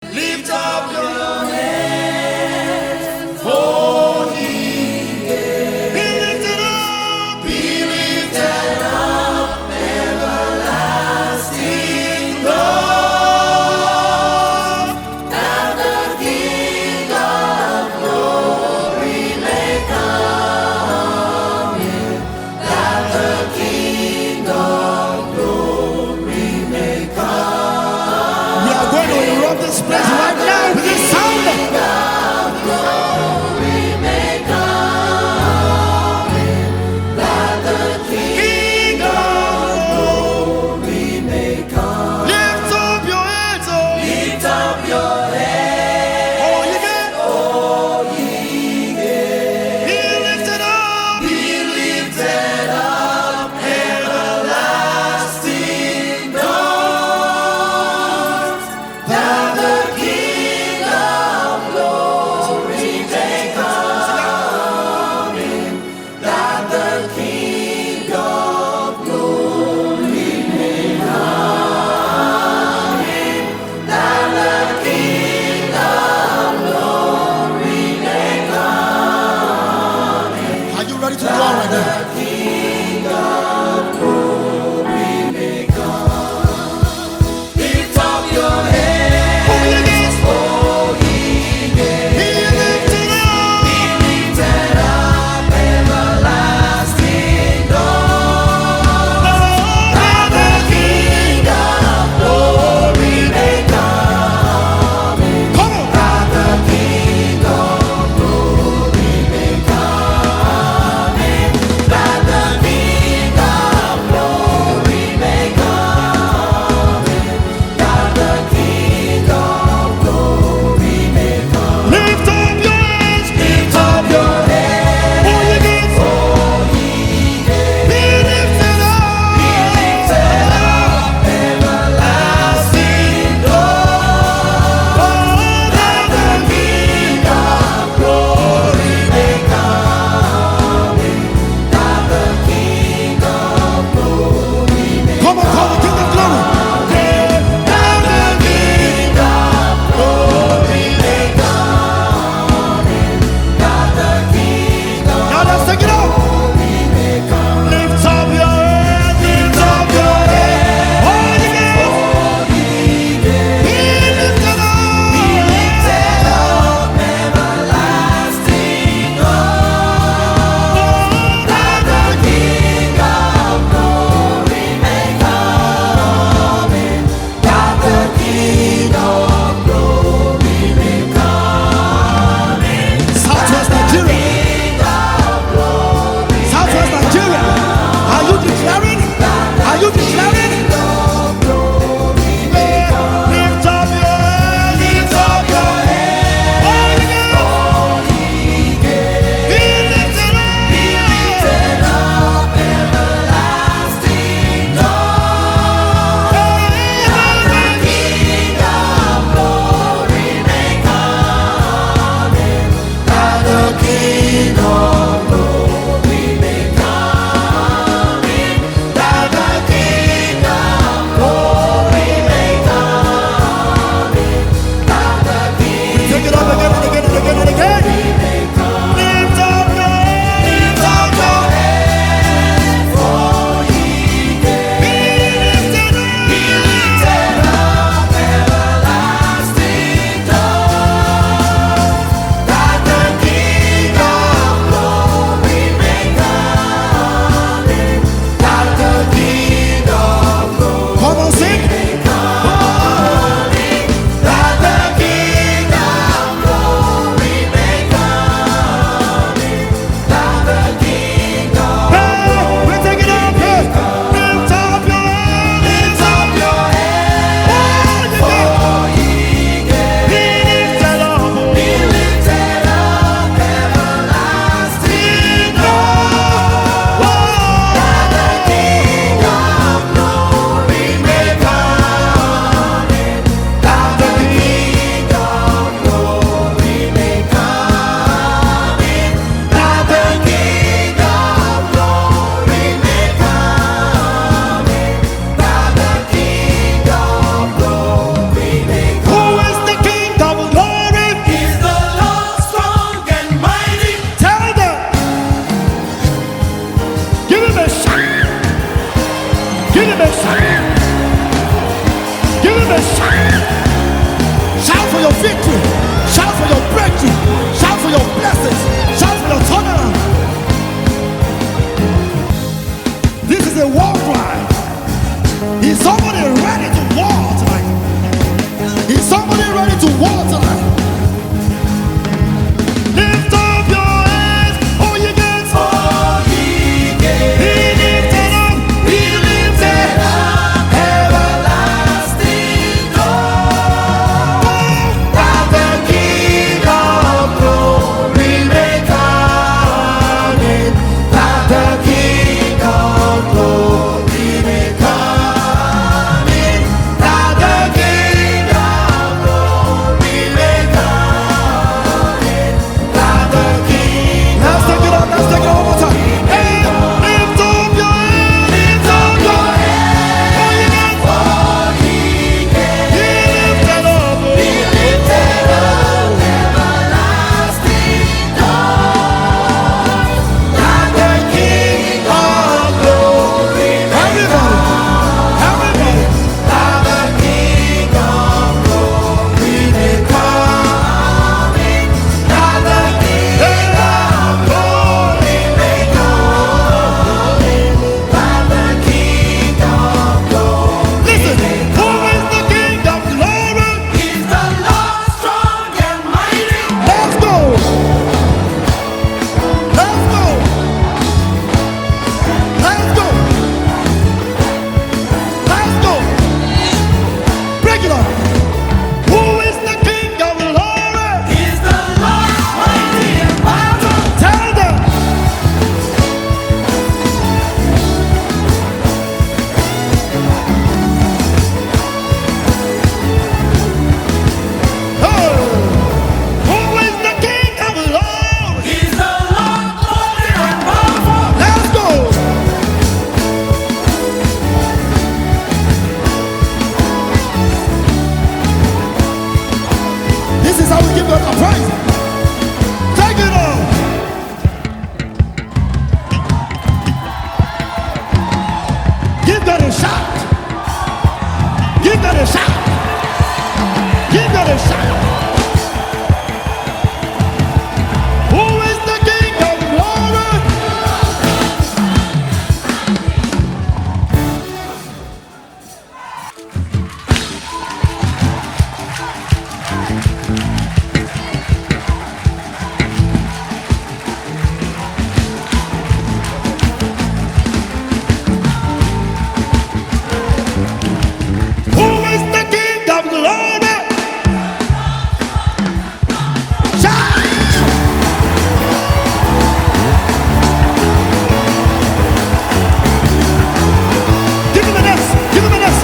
Lift up your hands, holy. Be lifted up, be lifted up, everlasting God. That the King of glory may come in. That the King of glory may come. We are going to erupt this place right now with this is how we give God the praise. Take it all. Give God a shout. Give God a shout. Give God a shout. Who is the King of glory? Who is the King of glory? Shout! Give him an S. Give him an S.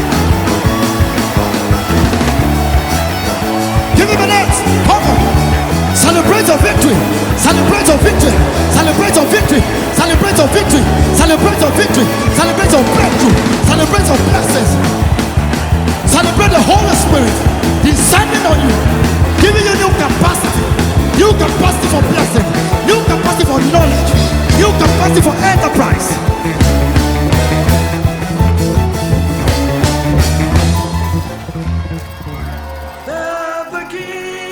Give him an S. Come on. Celebrate your victory. Celebrate your victory. Celebrate your victory. Celebrate your victory. Celebrate your victory. Celebrate your breakthrough. Celebrate your blessings. Celebrate the Holy Spirit descending on you, giving you new capacity. New capacity for blessing. New capacity for knowledge. New capacity for enterprise. The King